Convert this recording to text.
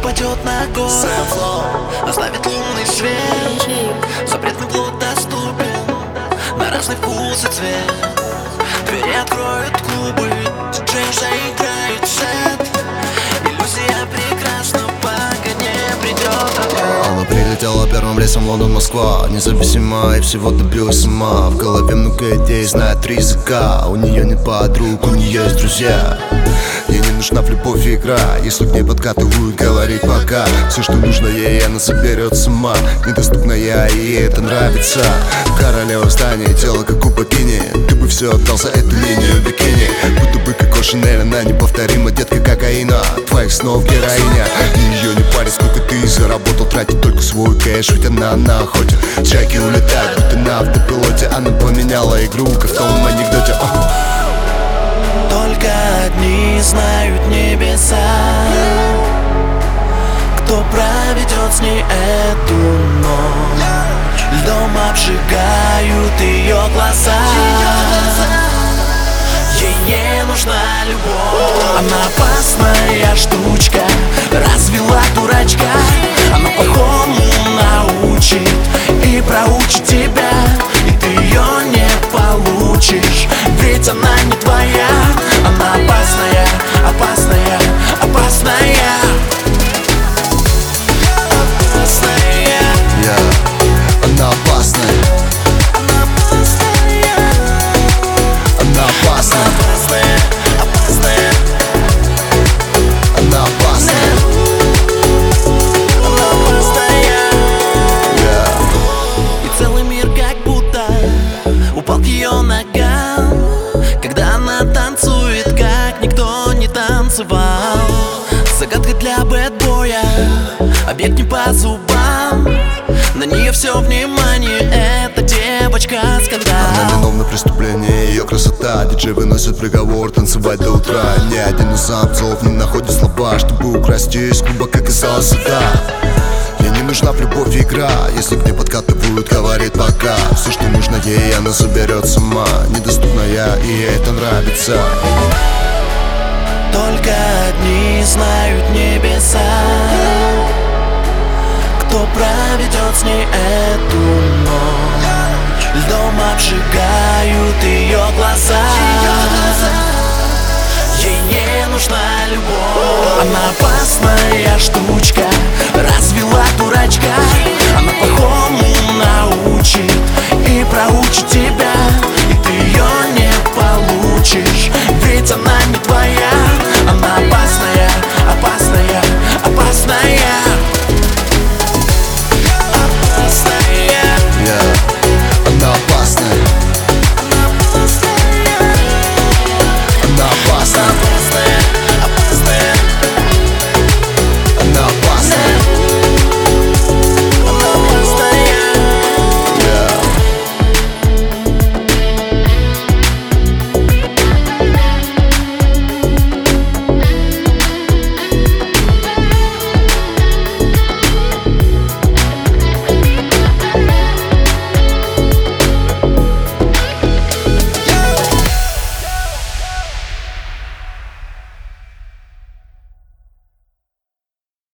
упадет на город, оставит лунный свет. Запретный плод доступен на разный вкус и цвет. Двери откроют клубы, диджей заиграет сет. Иллюзия прекрасна, пока не придет ответ. Она прилетела первым рейсом Лондон-Москва, независима и всего добилась сама. В голове много идей, знает 3 языка. У нее нет подруг, у нее есть друзья. Ей не нужна в любовь игра, если к ней подкатывают, говорит пока. Все, что нужно ей, она заберет сама. Недоступная, и ей это нравится. Королева в здании, тело как у богини. Ты бы все отдал за эту линию бикини. Будто бы Коко Шанель, она неповторима, детка кокаина. Твоих снов героиня. Ее не парит, сколько ты заработал, тратит только свой кэш, ведь она на охоте. Чеки улетают, будто на автопилоте. Она поменяла игру, как в том анекдоте. Только одни знают небеса, кто проведет с ней эту ночь. Льдом обжигают ее глаза. Ей не нужна любовь. Она опасная штучка, развела дурачка. Она плохому научит и проучит тебя, и ты ее не получишь, ведь она не твоя. Она опасная, опасная, опасная. Опасная. Она опасная. Она опасная. Она опасная. Опасная, опасная. Она опасная. Она опасная. И целый мир как будто упал к ее ногам, когда она танцует, как никто не танцевал. Загадка для бэтбоя, объект не по зубам. На нее все внимание, эта девочка скандал. Она виновна в преступлении, ее красота. Диджей выносит приговор, танцевать до утра. Ни один из самцов не находит слова, чтобы украсть ее из клуба, как из сада. Ей не нужна в любовь игра, если к ней подкатывают, говорит пока. Все, что нужно ей, она заберет сама. Недоступная, и ей это нравится. Только одни знают небеса, кто проведет с ней эту ночь. Льдом обжигают ее глаза. Ей не нужна любовь. Она опасна.